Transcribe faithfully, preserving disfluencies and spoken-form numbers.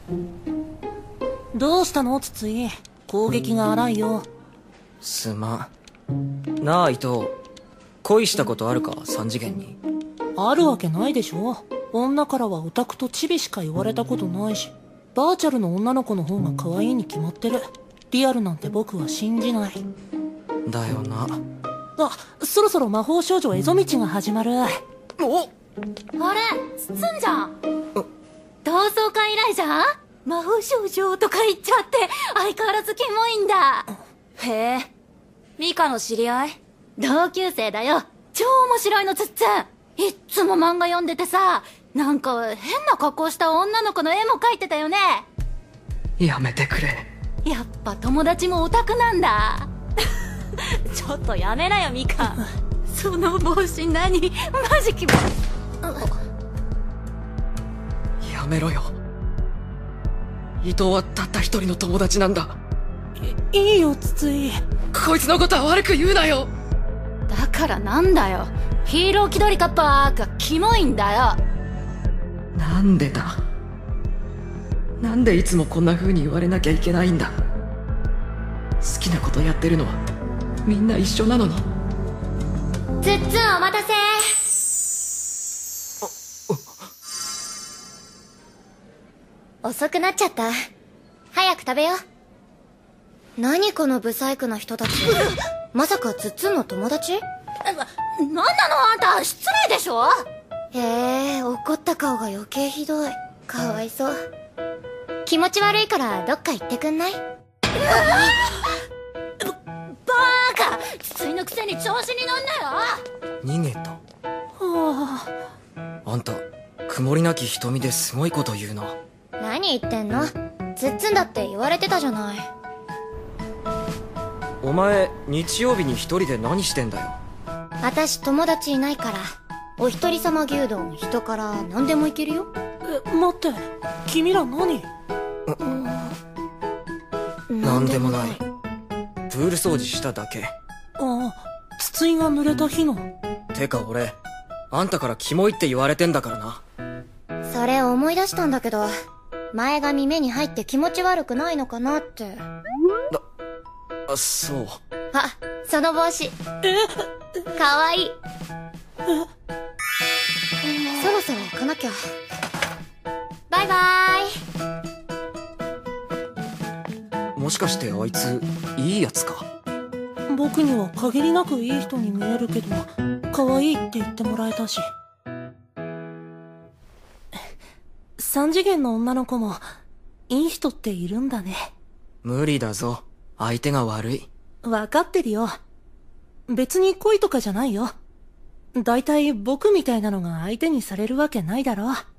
どうしたの筒井。攻撃が荒いよ。 すまん。なあ伊藤、恋したことあるか三次元に。 あるわけないでしょ。女からはオタクとチビしか言われたことないし、バーチャルの女の子の方が可愛いに決まってる。リアルなんて僕は信じない。 だよな。 あ、そろそろ魔法少女エゾミチが始まる。 おあれ、つつんじゃん。同窓会以来じゃん。魔法少女とか言っちゃって相変わらずキモいんだ。へえ、ミカの知り合い？同級生だよ。超面白いのつっつん。いっつも漫画読んでてさ、なんか変な格好した女の子の絵も描いてたよね。 やめてくれ。 やっぱ友達もオタクなんだ。ちょっとやめなよミカ。その帽子何？マジキモ。 やめろよ。伊藤はたった一人の友達なんだ。 いいいよ筒井。 こいつのことは悪く言うなよ。 だからなんだよ、ヒーロー気取りかバーカキモいんだよ。 なんでだ。なんでいつもこんな風に言われなきゃいけないんだ。好きなことやってるのはみんな一緒なのに。 つっつんお待たせ。遅くなっちゃった。早く食べよう。何このブサイクな人たち。まさかつっつんの友達？な、なんなのあんた、失礼でしょ。へえ、怒った顔が余計ひどい。かわいそう。気持ち悪いからどっか行ってくんない？バーカ、つついのくせに調子に乗んなよ。 逃げた。 はあ、あんた曇りなき瞳ですごいこと言うな。 何言ってんの。つっつんだって言われてたじゃない。 お前日曜日に一人で何してんだよ。 私友達いないから、お一人様牛丼人から何でもいけるよ。 え、待って、君ら何？ なんでもない。プール掃除しただけ。 ああ、筒井が濡れた日の。 てか俺あんたからキモいって言われてんだからな。それ思い出したんだけど、前髪目に入って気持ち悪くないのかなって。 だ、あ、そう。 あ、その帽子かわいい。そろそろ行かなきゃ。バイバーイ。もしかしてあいついいやつか。 僕には限りなくいい人に見えるけど、可愛いって言ってもらえたし。三次元の女の子もいい人っているんだね。 無理だぞ、相手が悪い。 わかってるよ。別に恋とかじゃないよ。だいたい僕みたいなのが相手にされるわけないだろ。